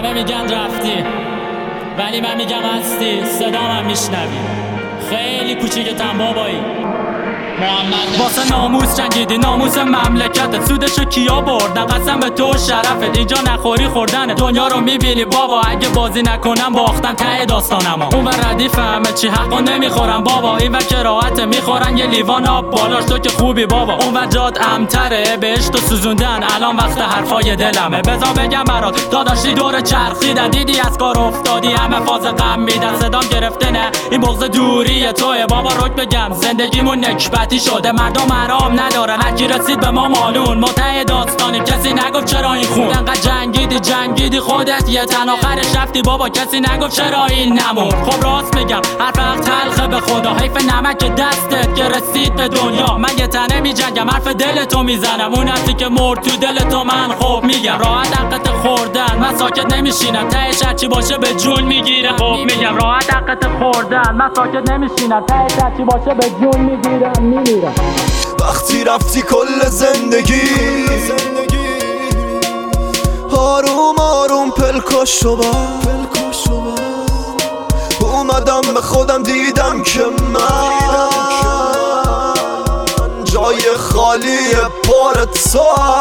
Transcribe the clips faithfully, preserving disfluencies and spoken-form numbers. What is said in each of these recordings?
همه میگن رفتی ولی من میگم هستی، صدا من میشنوی. خیلی کوچیکتم بابایی. محمد واسه ناموس جنگیدی، ناموس مملکتت، سودشو کیا بردن؟ قسم به تو شرفت، اینجا نخوری خوردنه. دنیا رو میبینی بابا، اگه بازی نکنم باختم ته داستانم. اون ور ردیف همه چی حقا نمیخورم بابا، این ور که راحته میخورن یه لیوان آب بالاش. تو که خوبی بابا، اون ور جاد امتره، بهش تو سوزوندن، الان وقت حرفای دلمه. بذار بگم برات داداشی دور چرخیدن، دیدی از کار افتادی، همه فاز غم میدن. صدام گرفته نه این بغض دوری توه بابا. روک بگم زندگیمون نکبتی شده، مردم آرام ندارن، هر کی رسید به ما مالون. ما ته داستانیم، کسی نگفت چرا این خون. انقدر جنگیدی جنگیدی خودت یه تن، آخرش رفتی بابا، کسی نگفت چرا این نمون. خب راست میگم حرف حق تلخه به خدا، حیف نمک دستت که رسید به دنیا. من یه تنه میجنگم، حرف دلتو میزنم، اون هستی که مرد تو دلتو. من خب میگم راحت حقت خوردن، من ساکت نمیشینم، تهش هرچی باشه به جون میگیرم. خب میگم راحت حقت خوردن، من ساکت نمیشینم، تهش هرچی باشه به جون میگیرم میمیرم. وقتی رفتی کل زندگی آروم آروم پلکاش شو با اومدم به خودم، دیدم که من جای خالی پر تو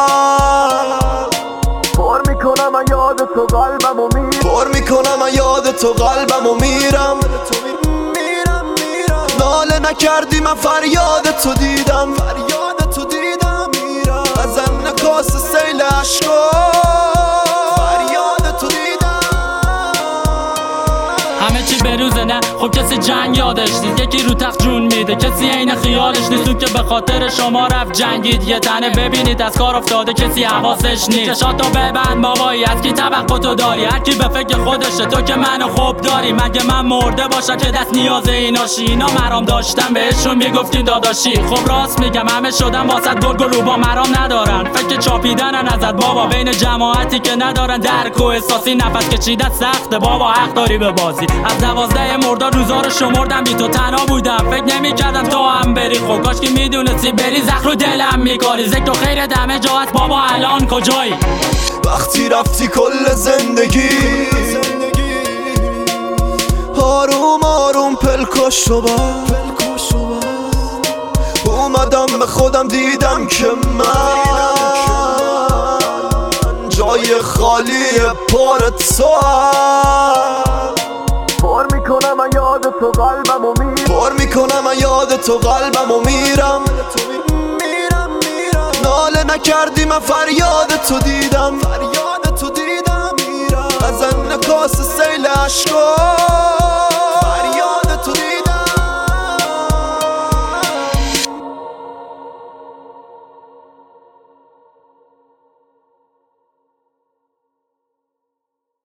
پر میکنم من یاد تو قلبم و میرم، پر میکنم من یاد تو قلبم و میرم. ناله نکردی من فریاد تو دیدم، فریاد تو دیدم میرم از انعکاس سیل عشقا، فریاد تو دیدم. همه چی بروزه نه خب کسی جنگ یادش نیست، یکی رو تخت جون میده، کسی عین خیالش نیست. اون که به خاطر شما رفت جنگید یه تنه، ببینید از کار افتاده کسی حواسش نیست. چشاتو ببند بابایی، از کی توقع تو داری؟ هر کی به فکر خودشه، تو که منو خوب داری. مگه من مرده باشم که دست نیاز ایناشی؟ اینا مرام داشتن بهشون میگفتین داداشی. خب راست میگم همه شدن واسط گرگ و روبا، مرام ندارن، فکر چاپیدنن ازت بابا. بین جماعتی که ندارن درک و احساسی، نفس کشیدن سخته بابا، حق داری به بازی. از دوازده مرداد روزا رو شمردم، بی تو تنها بودم، فکر نمی‌کردم تو هم بری. خب کاش که میدونستی بری، زخم رو دلم میکاری. ذکر و خیر دمه جاست بابا، الان کجایی؟ وقتی رفتی کل زندگی آروم آروم پلکاش شو با اومدم به خودم، دیدم که من جای خالی پر تو پر میکنم من یاد تو قلبم و میرم، پر میکنم من یاد تو قلبم و میرم. ناله نکردی من فریاد تو دیدم، فریاد تو دیدم میرم از انعکاس سیل عشقا.